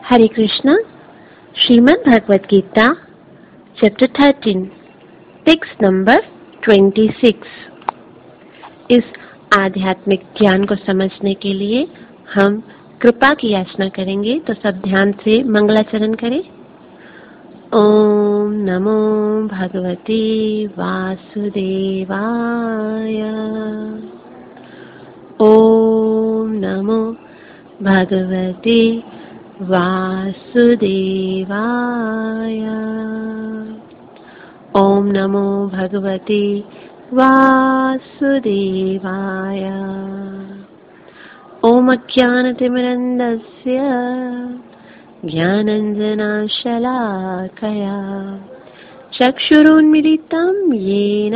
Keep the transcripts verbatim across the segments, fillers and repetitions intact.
हरे Krishna. Shrimad Bhagavad Gita chapter thirteen, text number twenty six. इस आध्यात्मिक ज्ञान को समझने के लिए हम कृपा की याचना करेंगे, तो सब ध्यान से मंगलाचरण करें। ओम नमो भगवते वासुदेवाय। ओम नमो भगवते वासुदेवाय। ओम नमो भगवते वासुदेवाय। ओम अज्ञानतिमिरन्धस्य ज्ञानाञ्जनशलाकया चक्षुरुन्मीलितं येन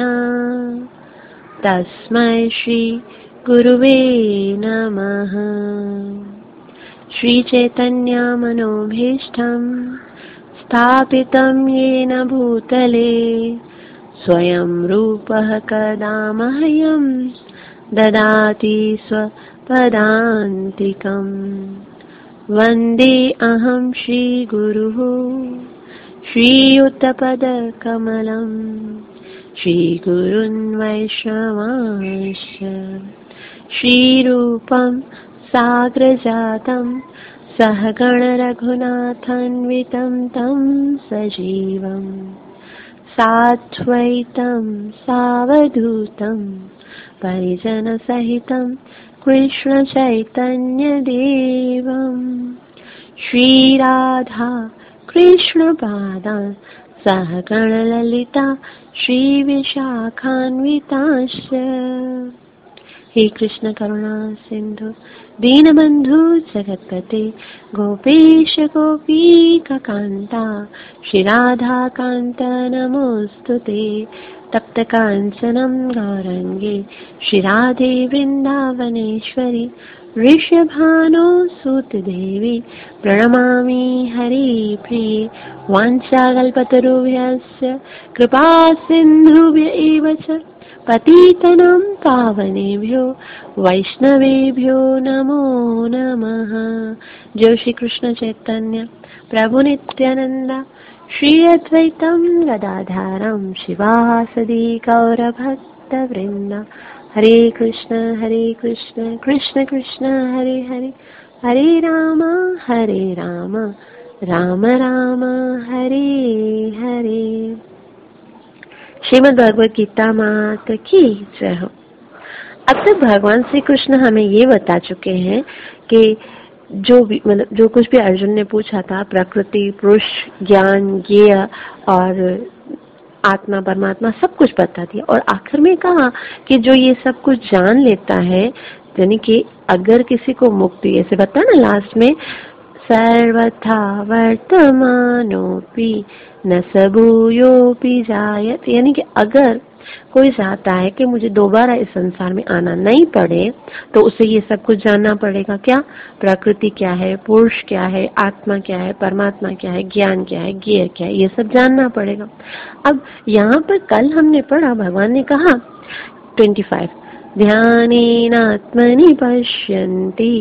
तस्मै श्री गुरुवे नमः। श्रीचैतन्य मनोभीष्टं स्थापितं येन भूतले स्वयं रूपः कदा मह्यं ददाति स्वपदान्तिकम्। वन्दे अहं श्रीगुरुः श्रीयुतपदकमलं श्रीगुरुन् वैष्णवांश्च श्रीरूपं साग्रजातं सहगण रघुनाथान्वितं तं सजीवं साद्वैतं सावधूतं परिजनसहितं कृष्ण चैतन्य देवं श्रीराधा कृष्ण पादान् सहगण ललिता श्रीविशाखान्विताश्च। हे कृष्ण करुणा सिंधु दीनबंधु जगत्पते गोपेश गोपीकान्ता श्रीराधा कांत नमोस्तुते। तप्त कांचनं गौरंगे श्रीराधे वृंदावनेश्वरी वृषभानुसुत देवी प्रणमामि हरिप्रिये। वाञ्छाकल्पतरुभ्यश्च कृपा सिन्धुभ्य एव च पतितनं पावनेभ्यो वैष्णवेभ्यो नमो नमः। जय श्री कृष्ण चैतन्य प्रभु नित्यानंद श्री अद्वैतं गदाधारं शिवासदि गौरभक्तवृन्द। हरे कृष्ण हरे कृष्ण कृष्ण कृष्ण हरे हरे, हरे राम हरे राम राम राम हरे हरे। श्रीमद् भगवद गीता माता की जय हो। अब तक भगवान श्री कृष्ण हमें ये बता चुके हैं कि जो भी मतलब जो कुछ भी अर्जुन ने पूछा था, प्रकृति, पुरुष, ज्ञान, ज्ञेय और आत्मा परमात्मा सब कुछ बता दिया। और आखिर में कहा कि जो ये सब कुछ जान लेता है, यानी कि अगर किसी को मुक्ति, ऐसे बता ना लास्ट में, सर्वथा वर्तमानोपि न स भूयोपि जायते, यानी कि अगर कोई चाहता है कि मुझे दोबारा इस संसार में आना नहीं पड़े, तो उसे ये सब कुछ जानना पड़ेगा। क्या? प्रकृति क्या है, पुरुष क्या है, आत्मा क्या है, परमात्मा क्या है, ज्ञान क्या है, ज्ञेय क्या है, ये सब जानना पड़ेगा। अब यहाँ पर कल हमने पढ़ा, भगवान ने कहा ट्वेंटी फाइव, ध्यानेनात्मनि पश्यन्ति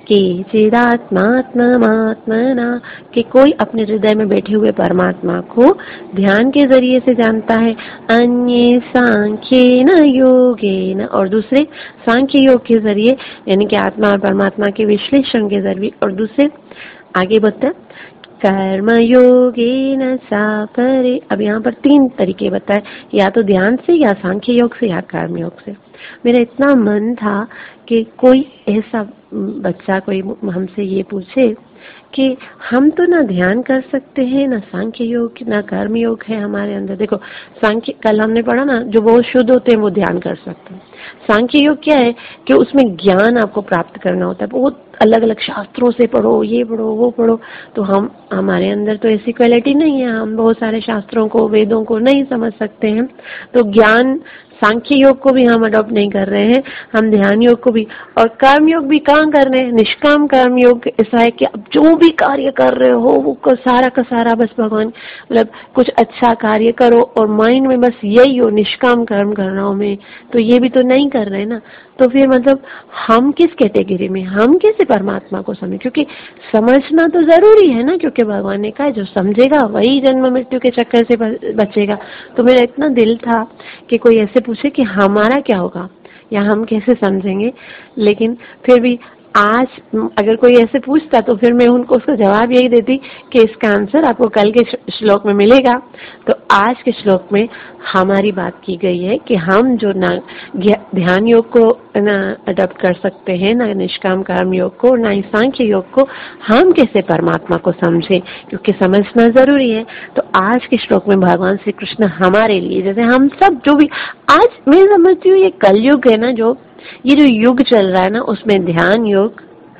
केचिदात्मात्ममात्मना, कि कोई अपने हृदय में बैठे हुए परमात्मा को ध्यान के जरिए से जानता है। अन्ये सांख्येन योगेन, और दूसरे सांख्य योग के जरिए, यानी कि आत्मा और परमात्मा के विश्लेषण के जरिए, और दूसरे आगे बताए कर्म योगेन सापरे। अब यहाँ पर तीन तरीके बताए, या तो ध्यान से, या सांख्य योग से, या कर्म योग से। मेरा इतना मन था कि कोई ऐसा बच्चा कोई हमसे ये पूछे कि हम तो ना ध्यान कर सकते हैं, ना सांख्य योग, ना कर्म योग है हमारे अंदर। देखो सांख्य, कल हमने पढ़ा ना, जो बहुत शुद्ध होते हैं वो ध्यान कर सकते हैं। सांख्य योग क्या है कि उसमें ज्ञान आपको प्राप्त करना होता है, बहुत अलग अलग शास्त्रों से पढ़ो, ये पढ़ो वो पढ़ो। तो हम हमारे अंदर तो ऐसी क्वालिटी नहीं है, हम बहुत सारे शास्त्रों को, वेदों को नहीं समझ सकते हैं। तो ज्ञान सांख्य योग को भी हम अडॉप्ट नहीं कर रहे हैं, हम ध्यान योग को भी, और कर्म योग भी कहाँ कर रहे हैं? निष्काम कर्म योग ऐसा है कि अब जो भी कार्य कर रहे हो वो को सारा का सारा बस भगवान, मतलब कुछ अच्छा कार्य करो और माइंड में बस यही हो, निष्काम कर्म कर रहा हूं मैं, तो ये भी तो नहीं कर रहे ना। तो फिर मतलब हम किस कैटेगरी में, हम कैसे परमात्मा को समझे? क्योंकि समझना तो जरूरी है ना, क्योंकि भगवान ने कहा जो समझेगा वही जन्म मृत्यु के चक्कर से बचेगा। तो मेरा इतना दिल था कि कोई ऐसे पूछे कि हमारा क्या होगा या हम कैसे समझेंगे, लेकिन फिर भी आज अगर कोई ऐसे पूछता तो फिर मैं उनको उसका जवाब यही देती कि इसका आंसर आपको कल के श्लोक में मिलेगा। तो आज के श्लोक में हमारी बात की गई है कि हम जो ना ध्यान योग को ना अडॉप्ट कर सकते हैं, ना निष्काम कर्म योग को, ना ही सांख्य योग को, हम कैसे परमात्मा को समझें, क्योंकि समझना जरूरी है। तो आज के श्लोक में भगवान श्री कृष्ण हमारे लिए, जैसे हम सब जो भी आज मैं समझती हूँ ये कलयुग है ना, जो ये जो युग चल रहा है ना, उसमें ध्यान योग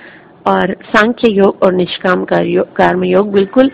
और सांख्य योग और निष्काम कर्म योग बिल्कुल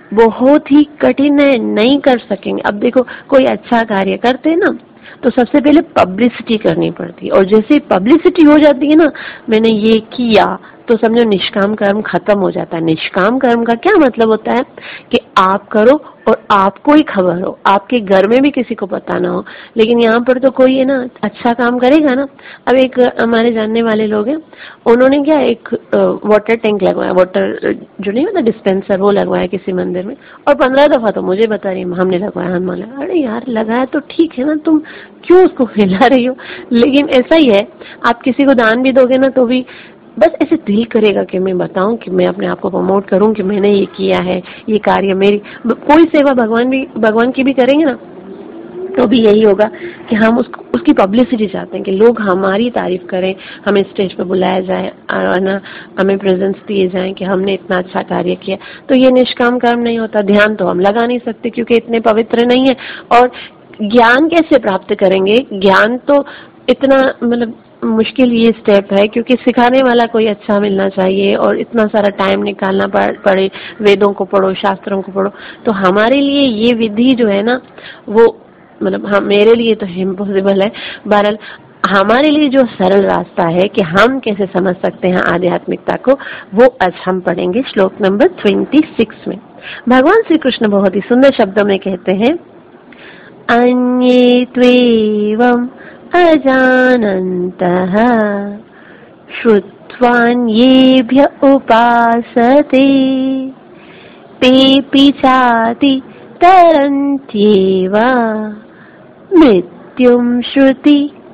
बहुत ही कठिन है, नहीं कर सकेंगे। अब देखो कोई अच्छा कार्य करते हैं ना तो सबसे पहले पब्लिसिटी करनी पड़ती है, और जैसे पब्लिसिटी हो जाती है ना, मैंने ये किया, तो समझो निष्काम कर्म खत्म हो जाता है। निष्काम कर्म का क्या मतलब होता है कि आप करो और आपको ही खबर हो, आपके घर में भी किसी को पता ना हो। लेकिन यहाँ पर तो कोई है ना अच्छा काम करेगा ना। अब एक हमारे जानने वाले लोग हैं, उन्होंने क्या एक वाटर टैंक लगवाया, वाटर जो नहीं होता डिस्पेंसर, वो लगवाया किसी मंदिर में, और पंद्रह दफा तो मुझे बता रही हमने लगवाया। हम बोला अरे यार लगाया तो ठीक है ना, तुम क्यों उसको हिला रही हो? लेकिन ऐसा ही है, आप किसी को दान भी दोगे ना तो भी बस ऐसे दिल करेगा कि मैं बताऊं, कि मैं अपने आप को प्रमोट करूं कि मैंने ये किया है, ये कार्य मेरी। कोई सेवा भगवान भी भगवान की भी करेंगे ना तो भी यही होगा कि हम उसको उसकी पब्लिसिटी चाहते हैं कि लोग हमारी तारीफ करें, हमें स्टेज पर बुलाया जाए और ना हमें प्रेजेंस दिए जाए कि हमने इतना अच्छा कार्य किया। तो ये निष्काम कर्म नहीं होता। ध्यान तो हम लगा नहीं सकते क्योंकि इतने पवित्र नहीं है। और ज्ञान कैसे प्राप्त करेंगे? ज्ञान तो इतना मतलब मुश्किल ये स्टेप है, क्योंकि सिखाने वाला कोई अच्छा मिलना चाहिए और इतना सारा टाइम निकालना पड़े, वेदों को पढ़ो, शास्त्रों को पढ़ो। तो हमारे लिए ये विधि जो है ना वो मतलब हाँ मेरे लिए तो इम्पॉसिबल है। बहरहाल हमारे लिए जो सरल रास्ता है कि हम कैसे समझ सकते हैं आध्यात्मिकता को, वो आज हम पढ़ेंगे श्लोक नंबर छब्बीस में। भगवान श्री कृष्ण बहुत ही सुंदर शब्दों में कहते हैं, अन्ये त्वेवम् अजानन्तः श्रुत्वान्येभ्य उपासते तेऽपि चाति तरन्त्येव मृत्युं श्रुति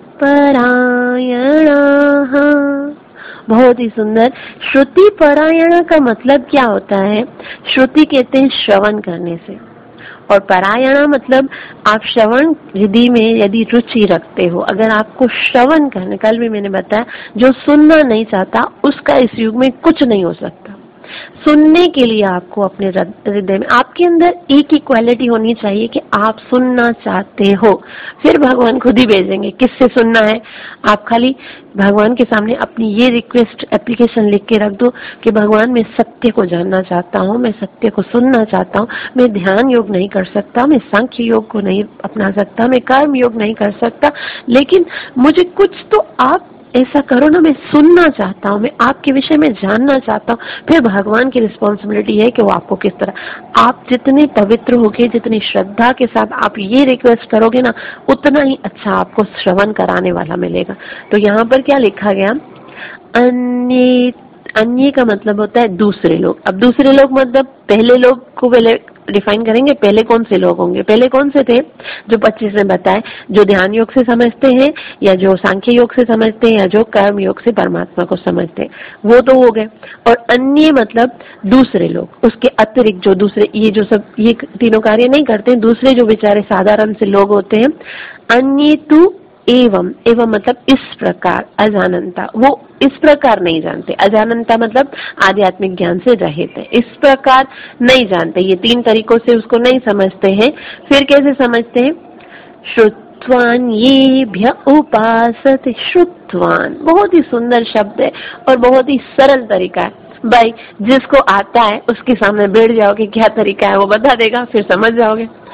परायणाः। बहुत ही सुंदर। श्रुति परायण का मतलब क्या होता है? श्रुति कहते हैं श्रवण करने से, और परायणा मतलब आप श्रवण विधि में यदि रुचि रखते हो, अगर आपको श्रवण करने, कल भी मैंने बताया जो सुनना नहीं चाहता उसका इस युग में कुछ नहीं हो सकता। सुनने के लिए आपको अपने हृदय में, आपके अंदर एक ही क्वालिटी होनी चाहिए कि आप सुनना चाहते हो, फिर भगवान खुद ही भेजेंगे किससे सुनना है। आप खाली भगवान के सामने अपनी ये रिक्वेस्ट एप्लीकेशन लिख के रख दो कि भगवान मैं सत्य को जानना चाहता हूँ, मैं सत्य को सुनना चाहता हूँ, मैं ध्यान योग नहीं कर सकता, मैं सांख्य योग को नहीं अपना सकता, मैं कर्म योग नहीं कर सकता, लेकिन मुझे कुछ तो आप ऐसा करो ना, मैं सुनना चाहता हूँ, मैं आपके विषय में जानना चाहता हूँ। फिर भगवान की रिस्पॉन्सिबिलिटी है कि वो आपको किस तरह, आप जितने पवित्र होगे, जितनी श्रद्धा के साथ आप ये रिक्वेस्ट करोगे ना, उतना ही अच्छा आपको श्रवण कराने वाला मिलेगा। तो यहाँ पर क्या लिखा गया? अन्य, अन्य का मतलब होता है दूसरे लोग। अब दूसरे लोग मतलब पहले लोग को पहले डिफाइन करेंगे, पहले कौन से लोग होंगे? पहले कौन से थे? जो पच्चीस ने बताए, जो ध्यान योग से समझते हैं या जो सांख्य योग से समझते हैं या जो कर्म योग से परमात्मा को समझते हैं, वो तो हो गए। और अन्य मतलब दूसरे लोग, उसके अतिरिक्त जो दूसरे, ये जो सब ये तीनों कार्य नहीं करते, दूसरे जो बेचारे साधारण से लोग होते हैं। अन्य तू एवं, एवं मतलब इस प्रकार, अजानंता, वो इस प्रकार नहीं जानते। अजानंता मतलब आध्यात्मिक ज्ञान से रहित है, इस प्रकार नहीं जानते, ये तीन तरीकों से उसको नहीं समझते हैं। फिर कैसे समझते हैं? श्रुत्वान येभ्य उपासते। श्रुत्वान बहुत ही सुंदर शब्द है और बहुत ही सरल तरीका है। भाई जिसको आता है उसके सामने बैठ जाओगे, क्या तरीका है वो बता देगा, फिर समझ जाओगे।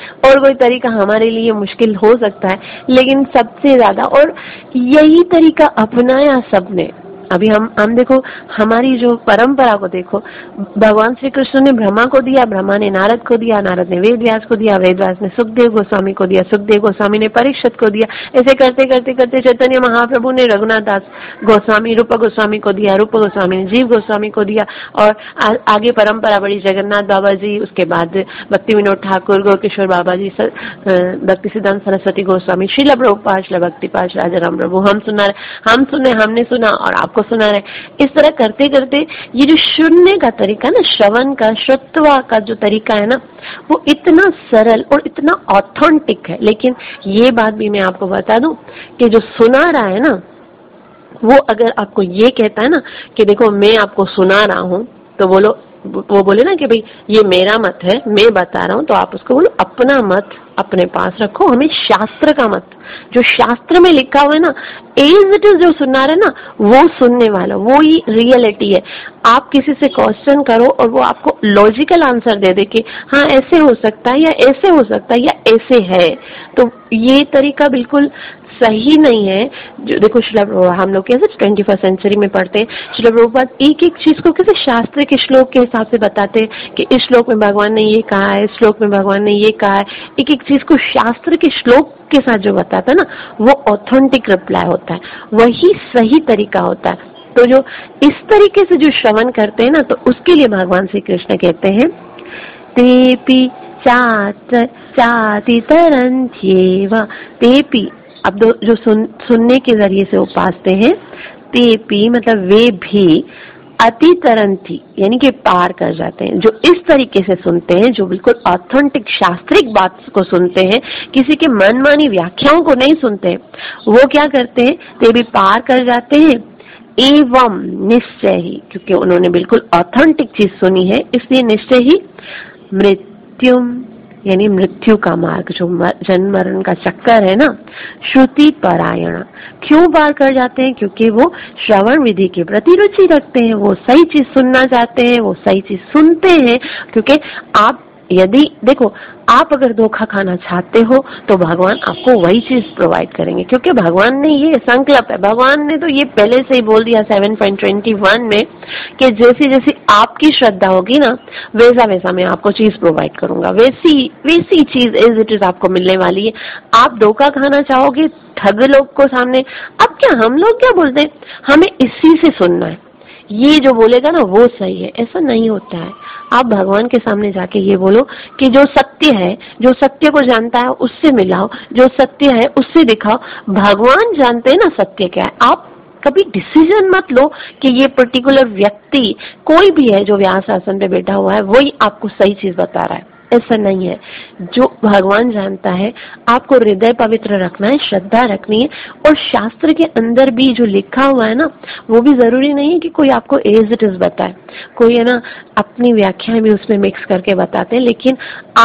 और कोई तरीका हमारे लिए मुश्किल हो सकता है, लेकिन सबसे ज्यादा और यही तरीका अपनाया सबने। अभी हम हम देखो हमारी जो परंपरा को देखो, भगवान श्री कृष्ण ने ब्रह्मा को दिया, ब्रह्मा ने नारद को दिया, नारद ने वेद व्यास को दिया, वेद व्यास ने सुखदेव गोस्वामी को दिया, सुखदेव गोस्वामी ने परीक्षित को दिया। ऐसे करते करते करते चैतन्य महाप्रभु ने रघुनाथ दास गोस्वामी रूप गोस्वामी को दिया, रूप गोस्वामी ने जीव गोस्वामी को दिया, और आ, आगे परंपरा बढ़ी, जगन्नाथ बाबा जी, उसके बाद भक्ति विनोद ठाकुर, गौरकिशोर बाबा जी, भक्ति सिद्धांत सरस्वती गोस्वामी, श्रील प्रभुपाद, श्रील भक्तिपाद, राजा राम प्रभु। हम सुना रहे, हम सुने, हमने सुना और आपको सुना रहे। इस तरह करते करते ये जो सुनने का तरीका ना, श्रवण का, श्रुत्वा का जो तरीका है ना, वो इतना सरल और इतना ऑथेंटिक है। लेकिन ये बात भी मैं आपको बता दूं कि जो सुना रहा है ना, वो अगर आपको ये कहता है ना कि देखो मैं आपको सुना रहा हूं, तो बोलो, वो बोले ना कि भाई ये मेरा मत है, मैं बता रहा हूं, तो आप उसको बोलो अपना मत अपने पास रखो, हमें शास्त्र का मत, जो शास्त्र में लिखा हुआ है ना, एज इट इज जो सुना रहे ना, वो सुनने वाला, वो ही रियलिटी है। आप किसी से क्वेश्चन करो और वो आपको लॉजिकल आंसर दे दे कि हाँ ऐसे हो सकता है, या ऐसे हो सकता है, या ऐसे है, तो ये तरीका बिल्कुल सही नहीं है। जो देखो श्रील हम लोग कैसे ट्वेंटी फर्स्ट सेंचुरी में पढ़ते हैं, श्रील प्रभुपाद एक एक चीज को कैसे शास्त्र के श्लोक के हिसाब से बताते हैं कि इस श्लोक में भगवान ने ये कहा है, इस श्लोक में भगवान ने ये कहा है। एक एक चीज को शास्त्र के श्लोक के साथ जो बताता है ना, वो ऑथेंटिक रिप्लाई होता है, वही सही तरीका होता है। तो जो इस तरीके से जो श्रवण करते हैं ना, तो उसके लिए भगवान श्री कृष्ण कहते हैं तेपि चात चाति तरन्त्येव, तेपि अब जो सुन, सुनने के जरिए से उपासते हैं, तेपि मतलब वे भी अति तरंती यानी कि पार कर जाते हैं। जो इस तरीके से सुनते हैं, जो बिल्कुल ऑथेंटिक शास्त्रिक बात को सुनते हैं, किसी के मनमानी व्याख्याओं को नहीं सुनते, वो क्या करते हैं, ते भी पार कर जाते हैं। एवं निश्चय ही, क्योंकि उन्होंने बिल्कुल ऑथेंटिक चीज सुनी है, इसलिए निश्चय ही मृत्युम यानी मृत्यु का मार्ग, जो जन्म मरण का चक्कर है ना, श्रुति परायण, क्यों पार कर जाते हैं, क्योंकि वो श्रवण विधि के प्रति रुचि रखते हैं, वो सही चीज सुनना चाहते हैं, वो सही चीज सुनते हैं। क्योंकि आप यदि देखो, आप अगर धोखा खाना चाहते हो तो भगवान आपको वही चीज प्रोवाइड करेंगे, क्योंकि भगवान ने ये संकल्प है, भगवान ने तो ये पहले से ही बोल दिया सेवन पॉइंट ट्वेंटी वन में कि जैसी जैसी आपकी श्रद्धा होगी ना, वैसा वैसा मैं आपको चीज प्रोवाइड करूंगा, वैसी वैसी चीज एज इट इज आपको मिलने वाली है। आप धोखा खाना चाहोगे ठग लोग को सामने, अब क्या हम लोग क्या बोलते हैं, हमें इसी से सुनना है, ये जो बोलेगा ना वो सही है, ऐसा नहीं होता है। आप भगवान के सामने जाके ये बोलो कि जो सत्य है, जो सत्य को जानता है उससे मिलाओ, जो सत्य है उससे दिखाओ। भगवान जानते हैं ना सत्य क्या है। आप कभी डिसीजन मत लो कि ये पर्टिकुलर व्यक्ति कोई भी है जो व्यास आसन पे बैठा हुआ है वही आपको सही चीज बता रहा है, ऐसा नहीं है। जो भगवान जानता है, आपको हृदय पवित्र रखना है, श्रद्धा रखनी है, और शास्त्र के अंदर भी जो लिखा हुआ है ना, वो भी जरूरी नहीं है कि कोई आपको एज इट इज बताए, कोई है ना अपनी व्याख्याएं भी उसमें मिक्स करके बताते हैं, लेकिन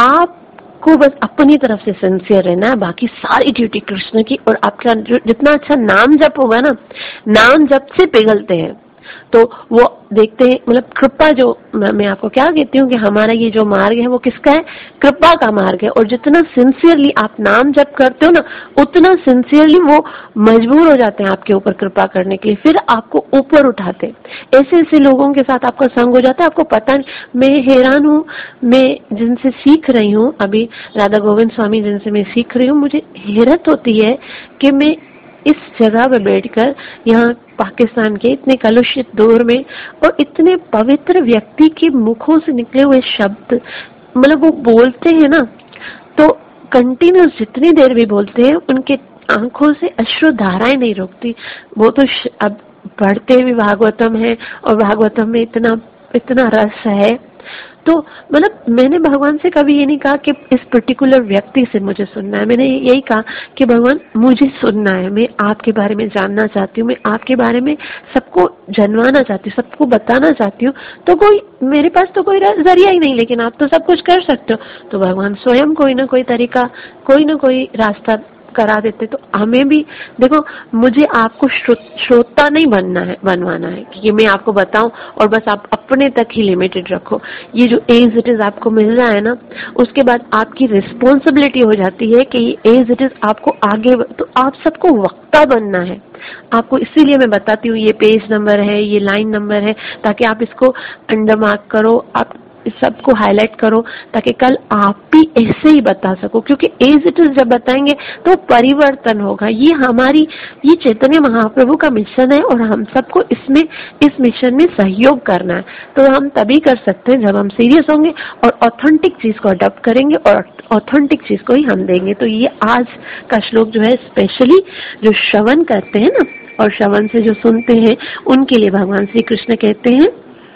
आपको बस अपनी तरफ से सिंसियर रहना है, बाकी सारी ड्यूटी कृष्ण की। और आपका जितना अच्छा नाम जप होगा ना, नाम जप से पिघलते हैं, तो वो देखते हैं, मतलब कृपा, जो मैं आपको क्या कहती हूँ कि हमारा ये जो मार्ग है वो किसका है, कृपा का मार्ग है। और जितना सिंसियरली आप नाम जप करते हो ना, उतना सिंसियरली वो मजबूर हो जाते हैं आपके ऊपर कृपा करने के लिए, फिर आपको ऊपर उठाते हैं। ऐसे ऐसे लोगों के साथ आपका संग हो जाता है, आपको पता नहीं। मैं हैरान हूँ, मैं जिनसे सीख रही हूँ अभी, राधा गोविंद स्वामी जिनसे मैं सीख रही हूँ, मुझे हैरत होती है कि मैं इस जगह पे बैठकर यहाँ पाकिस्तान के इतने कलुषित दौर में और इतने पवित्र व्यक्ति के मुखों से निकले हुए शब्द, मतलब वो बोलते हैं ना, तो कंटिन्यूस जितनी देर भी बोलते हैं, उनके आंखों से अश्रु धाराएं नहीं रुकती। वो तो अब पढ़ते भी भागवतम है, और भागवतम में इतना इतना रस है। तो मतलब मैंने भगवान से कभी ये नहीं कहा कि इस पर्टिकुलर व्यक्ति से मुझे सुनना है, मैंने यही कहा कि भगवान मुझे सुनना है, मैं आपके बारे में जानना चाहती हूँ, मैं आपके बारे में सबको जनवाना चाहती हूँ, सबको बताना चाहती हूँ। तो कोई मेरे पास तो कोई जरिया ही नहीं, लेकिन आप तो सब कुछ कर सकते हो। तो भगवान स्वयं कोई ना कोई तरीका, कोई ना कोई रास्ता करा देते तो हमें भी देखो, मुझे आपको श्रोता नहीं बनना है, बनवाना है कि मैं आपको बताऊं और बस आप अपने तक ही लिमिटेड रखो। ये जो एज इट इज आपको मिल रहा है ना, उसके बाद आपकी रिस्पॉन्सिबिलिटी हो जाती है कि ये एज इट इज आपको आगे, तो आप सबको वक्ता बनना है आपको। इसीलिए मैं बताती हूँ ये पेज नंबर है, ये लाइन नंबर है, ताकि आप इसको अंडर मार्क करो, आप इस सबको हाईलाइट करो, ताकि कल आप भी ऐसे ही बता सको। क्योंकि एज इट इज जब बताएंगे तो परिवर्तन होगा। ये हमारी, ये चैतन्य महाप्रभु का मिशन है और हम सबको इसमें, इस मिशन में सहयोग करना है। तो हम तभी कर सकते हैं जब हम सीरियस होंगे और ऑथेंटिक चीज को अडॉप्ट करेंगे और ऑथेंटिक चीज को ही हम देंगे। तो ये आज का श्लोक जो है, स्पेशली जो श्रवण करते हैं ना और श्रवण से जो सुनते हैं, उनके लिए भगवान श्री कृष्ण कहते हैं,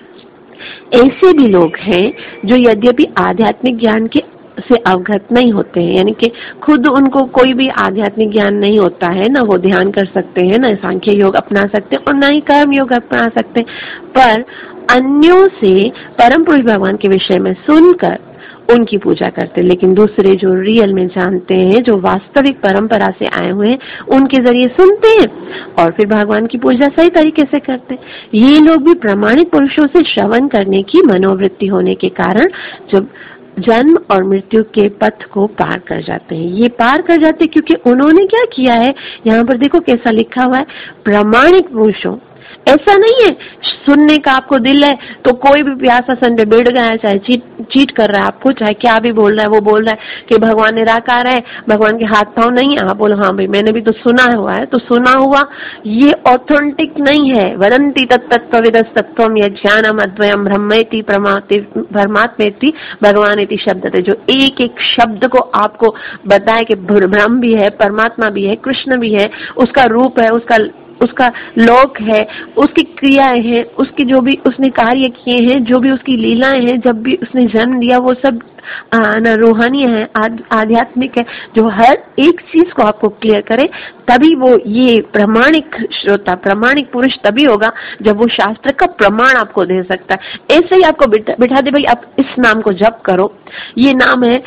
ऐसे भी लोग हैं जो यद्यपि आध्यात्मिक ज्ञान के से अवगत नहीं होते हैं, यानी कि खुद उनको कोई भी आध्यात्मिक ज्ञान नहीं होता है, ना वो ध्यान कर सकते हैं, ना सांख्य योग अपना सकते हैं और ना ही कर्म योग अपना सकते हैं, पर अन्यों से परम पुरुष भगवान के विषय में सुनकर उनकी पूजा करते हैं। लेकिन दूसरे जो रियल में जानते हैं, जो वास्तविक परंपरा से आए हुए हैं, उनके जरिए सुनते हैं और फिर भगवान की पूजा सही तरीके से करते हैं। ये लोग भी प्रामाणिक पुरुषों से श्रवण करने की मनोवृत्ति होने के कारण जब जन्म और मृत्यु के पथ को पार कर जाते हैं। ये पार कर जाते हैं क्योंकि उन्होंने क्या किया है, यहाँ पर देखो कैसा लिखा हुआ है, प्रामाणिक पुरुषों। ऐसा नहीं है सुनने का आपको दिल है तो कोई भी प्यासा संडे बैठ गया है, चाहे चीट चीट कर रहा है आपको, चाहे क्या भी बोल रहा है, वो बोल रहा है कि भगवान निराकार है, भगवान के हाथ पांव नहीं है, आप बोलो हाँ भाई मैंने भी तो सुना हुआ है, तो सुना हुआ ये ऑथेंटिक नहीं है। वदंती तत्तत्त्वविदस्तत्त्वम् यज्ञानम् अद्वयम् ब्रह्मेति परमात्मेति भगवानेति शब्द है, जो एक एक शब्द को आपको बताए कि ब्रह्म भी है, परमात्मा भी है, कृष्ण भी है, उसका रूप है, उसका उसका लोक है, उसकी क्रियाएं हैं, उसकी जो भी उसने कार्य किए हैं, जो भी उसकी लीलाएं हैं, जब भी उसने जन्म दिया, वो सब न रूहानी है, आध्यात्मिक है, जो हर एक चीज को आपको क्लियर करे, तभी वो ये प्रामाणिक श्रोता, प्रामाणिक पुरुष तभी होगा जब वो शास्त्र का प्रमाण आपको दे सकता है। ऐसे ही आपको बिठा, बिठा दे भाई आप इस नाम को जप करो, ये नाम है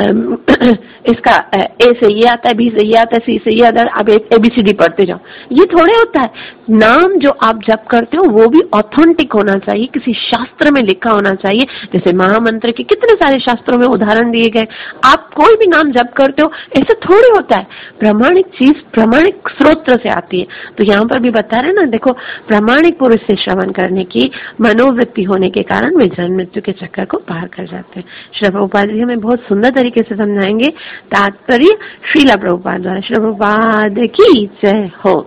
इसका ए से ये आता है, बी से ये आता है, सी से ये आता है, आप एबीसीडी पढ़ते जाओ, ये थोड़े होता है। नाम जो आप जप करते हो वो भी ऑथेंटिक होना चाहिए, किसी शास्त्र में लिखा होना चाहिए। जैसे महामंत्र के कितने सारे शास्त्रों में उदाहरण दिए गए, आप कोई भी नाम जप करते हो, ऐसे थोड़े होता है। प्रामाणिक चीज प्रामाणिक स्रोत से आती है। तो यहाँ पर भी बता रहे ना, देखो प्रामाणिक पुरुष से श्रवण करने की मनोवृत्ति होने के कारण वे जन्म मृत्यु के चक्कर को पार कर जाते हैं। श्री प्रभुपाद जी हमें बहुत सुंदर तरीके से समझाएंगे, तात्पर्य श्रीला प्रभुपाद द्वारा। श्री प्रभुपाद की जय हो।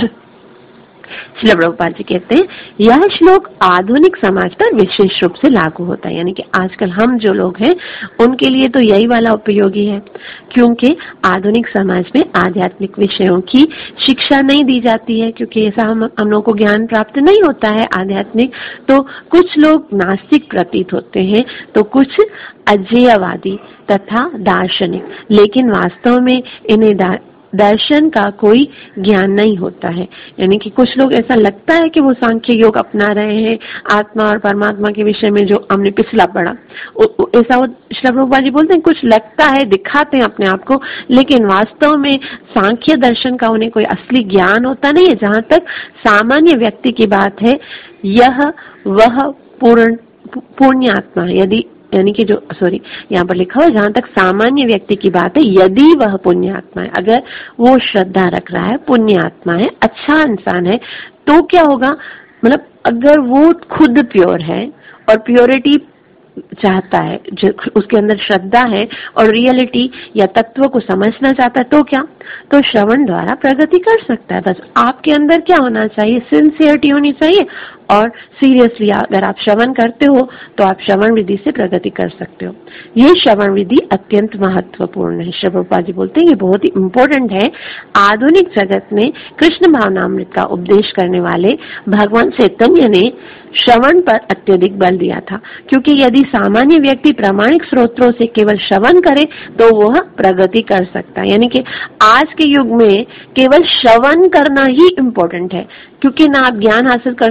श्रील प्रभुपाद जी कहते हैं यह श्लोक आधुनिक समाज पर विशेष रूप से लागू होता है, यानी कि आजकल हम जो लोग हैं उनके लिए तो यही वाला उपयोगी है, क्योंकि आधुनिक समाज में आध्यात्मिक विषयों की शिक्षा नहीं दी जाती है, क्योंकि ऐसा हम हम लोगों को ज्ञान प्राप्त नहीं होता है आध्यात्मिक। तो कुछ लोग नास्तिक प्रतीत होते हैं, तो कुछ अज्ञेयवादी तथा दार्शनिक, लेकिन वास्तव में इन्हें दर्शन का कोई ज्ञान नहीं होता है। यानी कि कुछ लोग ऐसा लगता है कि वो सांख्य योग अपना रहे हैं, आत्मा और परमात्मा के विषय में जो हमने पिछला पढ़ा, ऐसा वो श्री प्रभुपाद जी बोलते हैं, कुछ लगता है, दिखाते हैं अपने आप को, लेकिन वास्तव में सांख्य दर्शन का उन्हें कोई असली ज्ञान होता नहीं है। जहाँ तक सामान्य व्यक्ति की बात है, यह वह पूर्ण पुण्यात्मा, यदि यानी कि जो सॉरी यहाँ पर लिखा हुआ है, जहाँ तक सामान्य व्यक्ति की बात है, यदि वह पुण्यात्मा है, अगर वो श्रद्धा रख रहा है, पुण्यात्मा है, अच्छा इंसान है, तो क्या होगा, मतलब अगर वो खुद प्योर है और प्योरिटी चाहता है, जो उसके अंदर श्रद्धा है और रियलिटी या तत्व को समझना चाहता है, तो क्या, तो श्रवण द्वारा प्रगति कर सकता है। बस आपके अंदर क्या होना चाहिए, सिंसियरिटी होनी चाहिए, और सीरियसली अगर आप श्रवण करते हो तो आप श्रवण विधि से प्रगति कर सकते हो। ये श्रवण विधि अत्यंत महत्वपूर्ण है। श्री प्रभुपाद जी बोलते हैं ये बहुत ही इम्पोर्टेंट है। आधुनिक जगत में कृष्ण भावनामृत का उपदेश करने वाले भगवान चैतन्य ने श्रवण पर अत्यधिक बल दिया था, क्योंकि यदि सामान्य व्यक्ति प्रामाणिक स्रोतों से केवल श्रवण करे तो वह प्रगति कर सकता है। यानी कि आज के युग में केवल श्रवण करना ही इम्पोर्टेंट है, क्योंकि ना आप ज्ञान हासिल कर सकते हो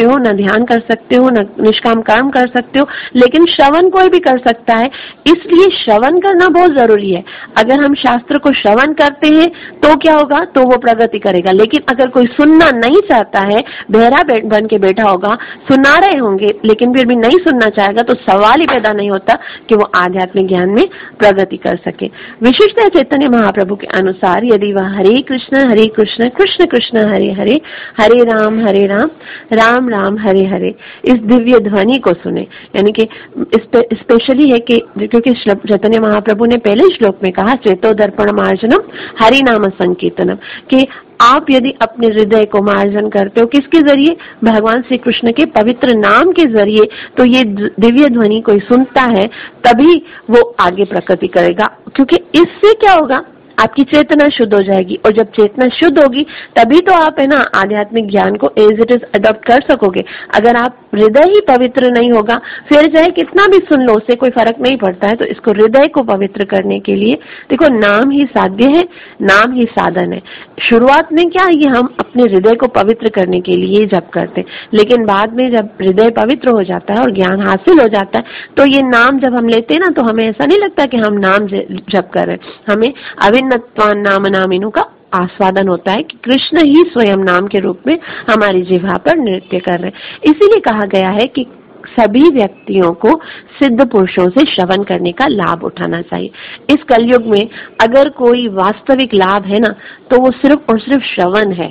हो, न ध्यान कर सकते हो, न निष्काम कर्म कर सकते हो, लेकिन श्रवण कोई भी कर सकता है। इसलिए श्रवण करना बहुत जरूरी है। अगर हम शास्त्र को श्रवण करते हैं तो क्या होगा, तो वो प्रगति करेगा। लेकिन अगर कोई सुनना नहीं चाहता है, बहरा बन के बैठा होगा, सुना रहे होंगे लेकिन फिर भी नहीं सुनना चाहेगा, तो सवाल ही पैदा नहीं होता कि वो आध्यात्मिक ज्ञान में प्रगति कर सके। विशिष्ट चैतन्य महाप्रभु के अनुसार यदि वह हरे कृष्ण हरे कृष्ण कृष्ण कृष्ण हरे हरे हरे राम हरे राम राम राम हरे हरे इस दिव्य ध्वनि को सुने, यानी कि स्पेशली है कि क्योंकि चैतन्य महाप्रभु ने पहले श्लोक में कहा चेतो दर्पण मार्जनम हरि नाम संकीर्तनम, कि आप यदि अपने हृदय को मार्जन करते हो किसके जरिए, भगवान श्री कृष्ण के पवित्र नाम के जरिए, तो ये दिव्य ध्वनि कोई सुनता है तभी वो आगे प्रगति करेगा। क्योंकि इससे क्या होगा, आपकी चेतना शुद्ध हो जाएगी, और जब चेतना शुद्ध होगी तभी तो आप है ना आध्यात्मिक ज्ञान को एज इट इज अडॉप्ट कर सकोगे। अगर आप हृदय ही पवित्र नहीं होगा, फिर चाहे कितना भी सुन लो उससे कोई फर्क नहीं पड़ता है। तो इसको हृदय को पवित्र करने के लिए देखो, नाम ही साध्य है, नाम ही साधन है। शुरुआत में क्या है, हम अपने हृदय को पवित्र करने के लिए जप करते हैं, लेकिन बाद में जब हृदय पवित्र हो जाता है और ज्ञान हासिल हो जाता है, तो ये नाम जब हम लेते हैं ना, तो हमें ऐसा नहीं लगता कि हम नाम जप कर रहे हैं, हमें अविन्नत्वान नाम नामिनु का आस्वादन होता है कि कृष्ण ही स्वयं नाम के रूप में हमारी जिह्वा पर नृत्य कर रहे हैं। इसीलिए कहा गया है कि सभी व्यक्तियों को सिद्ध पुरुषों से श्रवण करने का लाभ उठाना चाहिए। इस कलयुग में अगर कोई वास्तविक लाभ है ना, तो वो सिर्फ और सिर्फ श्रवण है।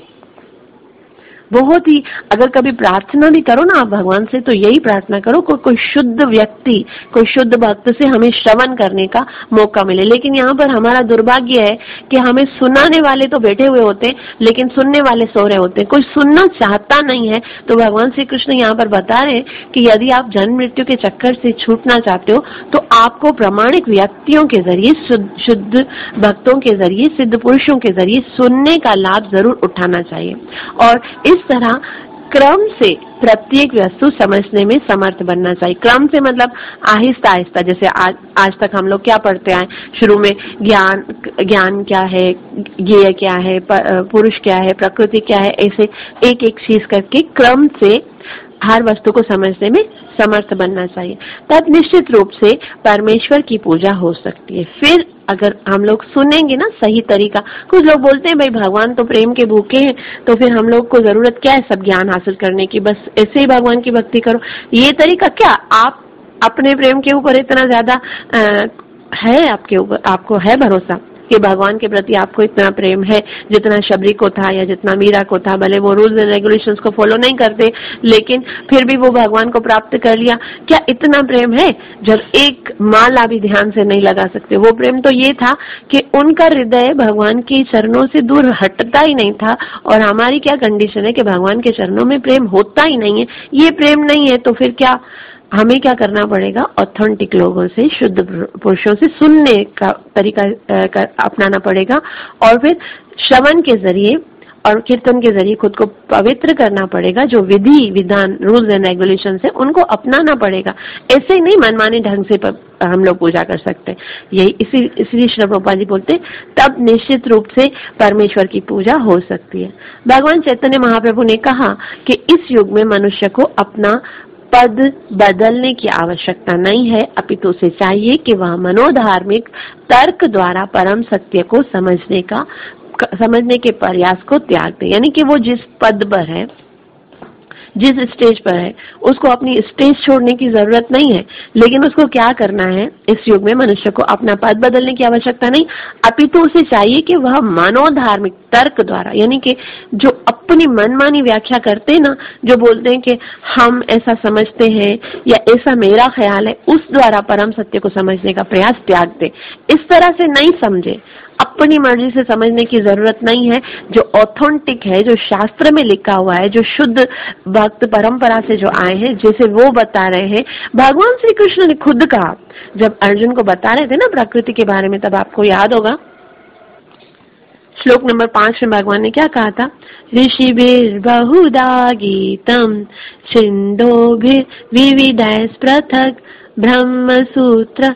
बहुत ही, अगर कभी प्रार्थना भी करो ना आप भगवान से, तो यही प्रार्थना करो को, कोई शुद्ध व्यक्ति, कोई शुद्ध भक्त से हमें श्रवण करने का मौका मिले। लेकिन यहाँ पर हमारा दुर्भाग्य है कि हमें सुनाने वाले तो बैठे हुए होते हैं, लेकिन सुनने वाले सो रहे होते हैं, कोई सुनना चाहता नहीं है। तो भगवान श्री कृष्ण यहाँ पर बता रहे हैं कि यदि आप जन्म मृत्यु के चक्कर से छूटना चाहते हो, तो आपको प्रामाणिक व्यक्तियों के जरिए, शुद्ध भक्तों के जरिए, सिद्ध पुरुषों के जरिए सुनने का लाभ जरूर उठाना चाहिए। और इस तरह क्रम से प्रत्येक वस्तु समझने में समर्थ बनना चाहिए। क्रम से मतलब आहिस्ता आहिस्ता, जैसे आज आज तक हम लोग क्या पढ़ते आए, शुरू में ज्ञान ज्ञान क्या है, ज्ञेय क्या है, पुरुष क्या है, प्रकृति क्या है, ऐसे एक एक चीज करके क्रम से हर वस्तु को समझने में समर्थ बनना चाहिए। तब निश्चित रूप से परमेश्वर की पूजा हो सकती है। फिर अगर हम लोग सुनेंगे ना सही तरीका, कुछ लोग बोलते हैं भाई भगवान तो प्रेम के भूखे हैं, तो फिर हम लोग को जरूरत क्या है सब ज्ञान हासिल करने की, बस ऐसे ही भगवान की भक्ति करो। ये तरीका क्या, आप अपने प्रेम के ऊपर इतना ज्यादा है, आपके ऊपर आपको है भरोसा कि भगवान के प्रति आपको इतना प्रेम है जितना शबरी को था या जितना मीरा को था। भले वो रूल्स एंड रेगुलेशंस को फॉलो नहीं करते, लेकिन फिर भी वो भगवान को प्राप्त कर लिया। क्या इतना प्रेम है? जब एक माला भी ध्यान से नहीं लगा सकते। वो प्रेम तो ये था कि उनका हृदय भगवान के चरणों से दूर हटता ही नहीं था। और हमारी क्या कंडीशन है कि भगवान के चरणों में प्रेम होता ही नहीं है। ये प्रेम नहीं है तो फिर क्या, हमें क्या करना पड़ेगा, ऑथेंटिक लोगों से, शुद्ध पुरुषों से सुनने का तरीका अपनाना पड़ेगा, और फिर श्रवण के जरिए और कीर्तन के जरिए खुद को पवित्र करना पड़ेगा। जो विधि विधान रूल्स एंड रेगुलेशन है उनको अपनाना पड़ेगा। ऐसे ही नहीं मनमाने ढंग से हम लोग पूजा कर सकते हैं। यही इसी इसलिए श्री प्रभुपाद जी बोलते हैं तब निश्चित रूप से परमेश्वर की पूजा हो सकती है। भगवान चैतन्य महाप्रभु ने कहा कि इस युग में मनुष्य को अपना पद बदलने की आवश्यकता नहीं है, अपितु उसे चाहिए कि वह मनोधार्मिक तर्क द्वारा परम सत्य को समझने का समझने के प्रयास को त्याग दे। यानी कि वो जिस पद पर है, जिस स्टेज पर है, उसको अपनी स्टेज छोड़ने की जरूरत नहीं है। लेकिन उसको क्या करना है, इस युग में मनुष्य को अपना पद बदलने की आवश्यकता नहीं, अपितु उसे चाहिए कि वह मनोधार्मिक तर्क द्वारा, यानी कि जो अपनी मनमानी व्याख्या करते हैं ना, जो बोलते हैं कि हम ऐसा समझते हैं या ऐसा मेरा ख्याल है, उस द्वारा परम सत्य को समझने का प्रयास त्याग दे। इस तरह से नहीं समझे, अपनी मर्जी से समझने की जरूरत नहीं है। जो ऑथेंटिक है, जो शास्त्र में लिखा हुआ है, जो शुद्ध भक्त परंपरा से जो आए हैं, जैसे वो बता रहे हैं। भगवान श्री कृष्ण ने खुद कहा, जब अर्जुन को बता रहे थे ना प्रकृति के बारे में, तब आपको याद होगा श्लोक नंबर पांच में भगवान ने क्या कहा था, ऋषिभिर बहुधा गीतम छिंदोभिर विविधैः पृथक् ब्रह्म सूत्र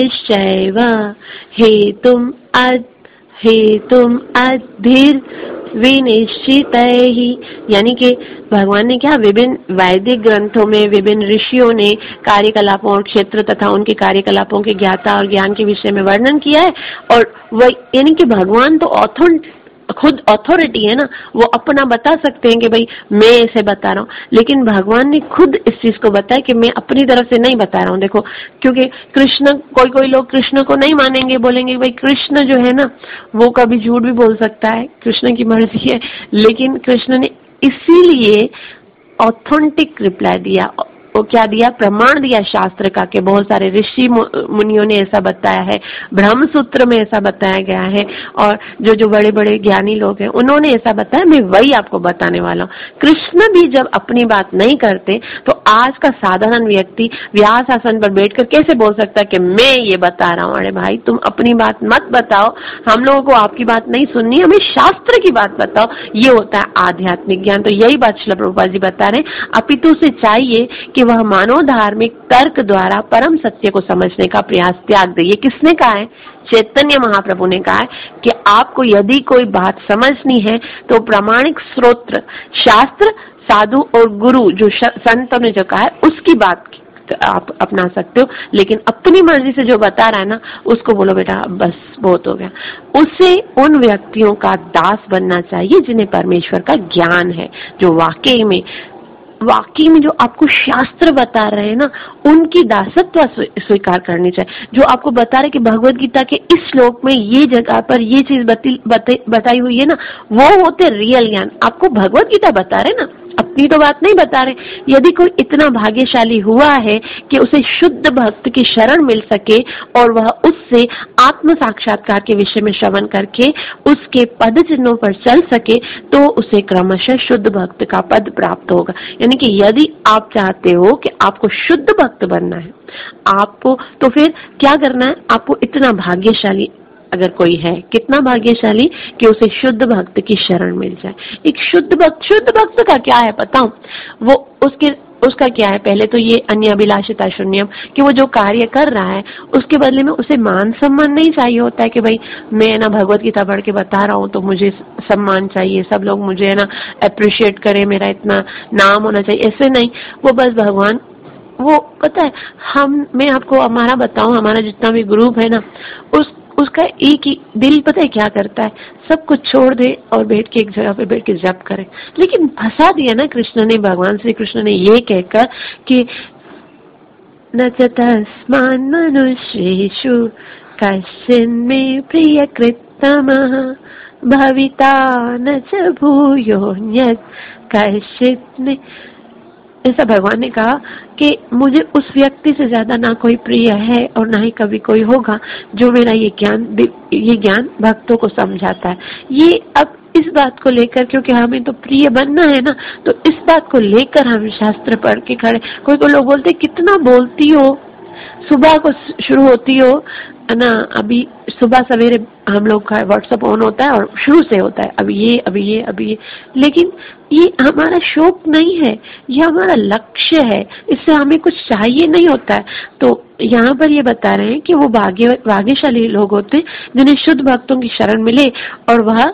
पदैश्चैव हेतुम अद हेतुम अद्भिर विनिश्चित ही, यानी कि भगवान ने क्या विभिन्न वैदिक ग्रंथों में विभिन्न ऋषियों ने कार्यकलापों और क्षेत्र तथा उनके कार्यकलापों के ज्ञाता और ज्ञान के विषय में वर्णन किया है। और वह यानी कि भगवान तो ऑथोर खुद अथॉरिटी है ना, वो अपना बता सकते हैं कि भाई मैं ऐसे बता रहा हूँ, लेकिन भगवान ने खुद इस चीज को बताया कि मैं अपनी तरफ से नहीं बता रहा हूँ। देखो, क्योंकि कृष्ण, कोई कोई लोग कृष्ण को नहीं मानेंगे, बोलेंगे भाई कृष्ण जो है ना वो कभी झूठ भी बोल सकता है, कृष्ण की मर्जी है। लेकिन कृष्ण ने इसीलिए ऑथेंटिक रिप्लाई दिया, वो क्या दिया, प्रमाण दिया शास्त्र का, कि बहुत सारे ऋषि मुनियों ने ऐसा बताया है, ब्रह्म सूत्र में ऐसा बताया गया है, और जो जो बड़े बड़े ज्ञानी लोग हैं उन्होंने ऐसा बताया, मैं वही आपको बताने वाला हूँ। कृष्ण भी जब अपनी बात नहीं करते तो आज का साधारण व्यक्ति व्यास आसन पर बैठकर कैसे बोल सकता है कि मैं ये बता रहा हूँ। अरे भाई, तुम अपनी बात मत बताओ, हम लोगों को आपकी बात नहीं सुननी, हमें शास्त्र की बात बताओ। ये होता है आध्यात्मिक ज्ञान। तो यही बात श्रील प्रभुपाद जी बता रहे हैं। अपितु उसे चाहिए कि वह मानव धार्मिक तर्क द्वारा परम सत्य को समझने का प्रयास त्याग दे। ये किसने कहा है? चैतन्य महाप्रभु ने कहा है कि आपको यदि कोई बात समझनी है तो प्रामाणिक स्रोत, शास्त्र, साधु और गुरु जो संतों ने जो कहा है उसकी बात आप अपना सकते हो, लेकिन अपनी मर्जी से जो बता रहा है ना उसको बोलो बेटा बस बहुत हो गया। उसे उन व्यक्तियों का दास बनना चाहिए जिन्हें परमेश्वर का ज्ञान है, जो वाकई में वाकई में जो आपको शास्त्र बता रहे हैं ना उनकी दासत्व स्वीकार करनी चाहिए। जो आपको बता रहे कि भगवत गीता के इस श्लोक में ये जगह पर ये चीज बताई हुई है ना, वो होते रियल ज्ञान। आपको भगवत गीता बता रहे ना, अपनी तो बात नहीं बता रहे। यदि कोई इतना भाग्यशाली हुआ है कि उसे शुद्ध भक्त की शरण मिल सके और वह उससे आत्म साक्षात्कार के विषय में श्रवण करके उसके पद चिन्हों पर चल सके, तो उसे क्रमशः शुद्ध भक्त का पद प्राप्त होगा। यानी कि यदि आप चाहते हो कि आपको शुद्ध भक्त बनना है आपको, तो फिर क्या करना है? आपको इतना भाग्यशाली अगर कोई है, कितना भाग्यशाली कि उसे शुद्ध भक्त की शरण मिल जाए। एक शुद्ध भक्त, शुद्ध भक्त का क्या है पता हूं? वो उसके उसका क्या है? पहले तो ये अन्य अभिलाषिता शून्यम, कि वो जो कार्य कर रहा है उसके बदले में उसे मान सम्मान नहीं चाहिए होता है कि भाई मैं ना भगवत गीता पढ़ के बता रहा हूँ तो मुझे सम्मान चाहिए, सब लोग मुझे है ना अप्रिशिएट करें, मेरा इतना नाम होना चाहिए। ऐसे नहीं, वो बस भगवान, वो पता है हम, मैं आपको हमारा बताऊं, हमारा जितना भी ग्रुप है ना उस उसका एक ही दिल पता है क्या करता है? सब कुछ छोड़ दे और बैठ के एक जगह पे बैठ के जप करे। लेकिन फंसा दिया ना कृष्ण ने, भगवान श्री कृष्ण ने ये कहकर कि न च तस्मान् मनुष्येषु कश्चिन्मे प्रियकृत्तमः भविता न च भूयोऽन्यत् कश्चित्। ऐसा भगवान ने कहा कि मुझे उस व्यक्ति से ज्यादा ना कोई प्रिय है और ना ही कभी कोई होगा जो मेरा ये ज्ञान ये ज्ञान भक्तों को समझाता है। ये अब इस बात को लेकर, क्योंकि हमें तो प्रिय बनना है ना, तो इस बात को लेकर हम शास्त्र पढ़ के खड़े। कोई कोई लोग बोलते कितना बोलती हो, सुबह को शुरू होती हो ना, अभी सुबह सवेरे हम लोग का व्हाट्सएप ऑन होता है और शुरू से होता है अभी ये अभी ये अभी ये, लेकिन ये हमारा शौक नहीं है, ये हमारा लक्ष्य है, इससे हमें कुछ चाहिए नहीं होता है। तो यहाँ पर ये बता रहे हैं कि वो भाग्य भाग्यशाली लोग होते जिन्हें शुद्ध भक्तों की शरण मिले और वह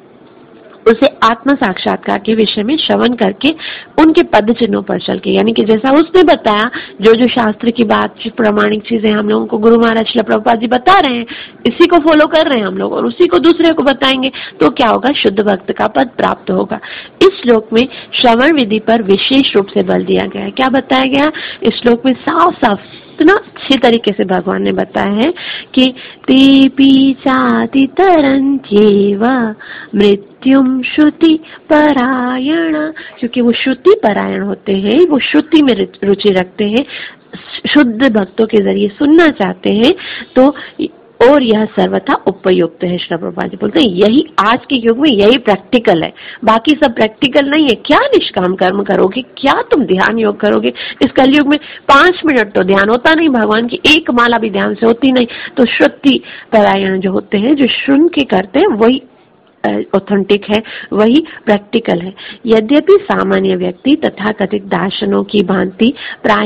उसे आत्म साक्षात्कार के विषय में श्रवण करके उनके पद चिन्हों पर चल के, यानी कि जैसा उसने बताया, जो जो शास्त्र की बात, जो प्रमाणिक चीजें हम लोगों को गुरु महाराज श्रील प्रभुपाद जी बता रहे हैं, इसी को फॉलो कर रहे हैं हम लोग और उसी को दूसरे को बताएंगे, तो क्या होगा? शुद्ध भक्त का पद प्राप्त होगा। इस श्लोक में श्रवण विधि पर विशेष रूप से बल दिया गया है। क्या बताया गया इस श्लोक में? साफ साफ इतना अच्छी तरीके से भगवान ने बताया है कि तेपी चाति तरन्त्येव मृत्युम श्रुति परायण, क्योंकि वो श्रुति परायण होते हैं, वो श्रुति में रुचि रखते हैं, शुद्ध भक्तों के जरिए सुनना चाहते हैं, तो और यह सर्वथा उपयुक्त है। श्री प्रभुपाद जी बोलते हैं यही आज के युग में यही प्रैक्टिकल है, बाकी सब प्रैक्टिकल नहीं है। क्या निष्काम कर्म करोगे, क्या तुम ध्यान योग करोगे? इस कलयुग में पांच मिनट तो ध्यान होता नहीं, भगवान की एक माला भी ध्यान से होती नहीं। तो श्रुति परायण जो होते हैं, जो सुन के करते हैं, वही ऑथेंटिक है, वही प्रैक्टिकल है। यद्यपि सामान्य व्यक्ति तथा कथित दार्शनों की भांति प्रायः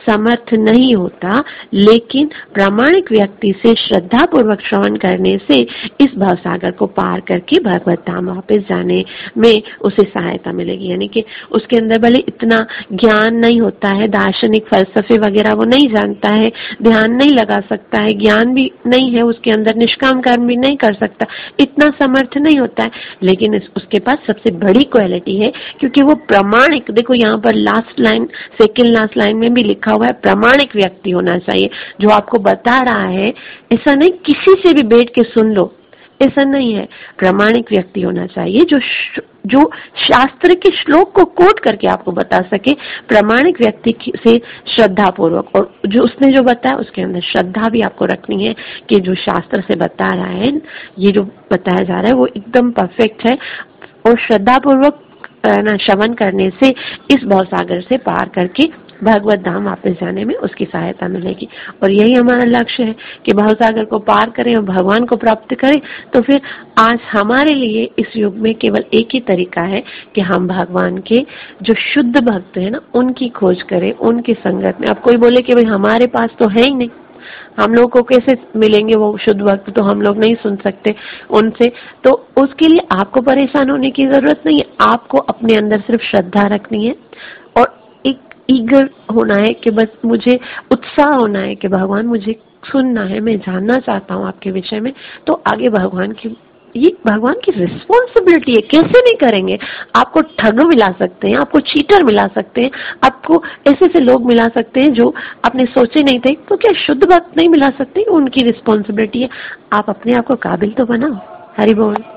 समर्थ नहीं होता, लेकिन प्रामाणिक व्यक्ति से श्रद्धा पूर्वक श्रवण करने से इस भवसागर को पार करके भगवत धाम वापस जाने में उसे सहायता मिलेगी। यानी कि उसके अंदर भले इतना ज्ञान नहीं होता है, दार्शनिक फलसफे वगैरह वो नहीं जानता है, ध्यान नहीं लगा सकता है, ज्ञान भी नहीं है उसके अंदर, निष्काम कर्म भी नहीं कर सकता, इतना समर्थ नहीं होता है, लेकिन इस, उसके पास सबसे बड़ी क्वालिटी है, क्योंकि वो प्रामाणिक, देखो यहाँ पर last line, second last line में भी लिखा हुआ है प्रामाणिक व्यक्ति होना चाहिए, जो आपको बता रहा है। ऐसा नहीं किसी से भी बैठ के सुन लो, ऐसा नहीं है, प्रामाणिक व्यक्ति होना चाहिए जो जो शास्त्र के श्लोक को कोट करके आपको बता सके। प्रामाणिक व्यक्ति से श्रद्धा पूर्वक, और जो उसने जो बताया उसके अंदर श्रद्धा भी आपको रखनी है कि जो शास्त्र से बता रहा है, ये जो बताया जा रहा है वो एकदम परफेक्ट है, और श्रद्धा पूर्वक ना श्रवण करने से इस भवसागर से पार करके भगवत धाम वापस जाने में उसकी सहायता मिलेगी। और यही हमारा लक्ष्य है कि भवसागर को पार करें और भगवान को प्राप्त करें। तो फिर आज हमारे लिए इस युग में केवल एक ही तरीका है कि हम भगवान के जो शुद्ध भक्त हैं ना, उनकी खोज करें, उनकी संगत में। अब कोई बोले कि भाई हमारे पास तो है ही नहीं, हम लोग को कैसे मिलेंगे वो शुद्ध भक्त, तो हम लोग नहीं सुन सकते उनसे, तो उसके लिए आपको परेशान होने की जरूरत नहीं है। आपको अपने अंदर सिर्फ श्रद्धा रखनी है और एक ईगर होना है कि बस मुझे उत्साह होना है कि भगवान मुझे सुनना है, मैं जानना चाहता हूँ आपके विषय में। तो आगे भगवान की, ये भगवान की रिस्पॉन्सिबिलिटी है, कैसे नहीं करेंगे। आपको ठग मिला सकते हैं, आपको चीटर मिला सकते हैं, आपको ऐसे ऐसे लोग मिला सकते हैं जो आपने सोचे नहीं थे, तो क्या शुद्ध भक्त नहीं मिला सकते? उनकी रिस्पॉन्सिबिलिटी है, आप अपने आप को काबिल तो बनाओ। हरि बोल।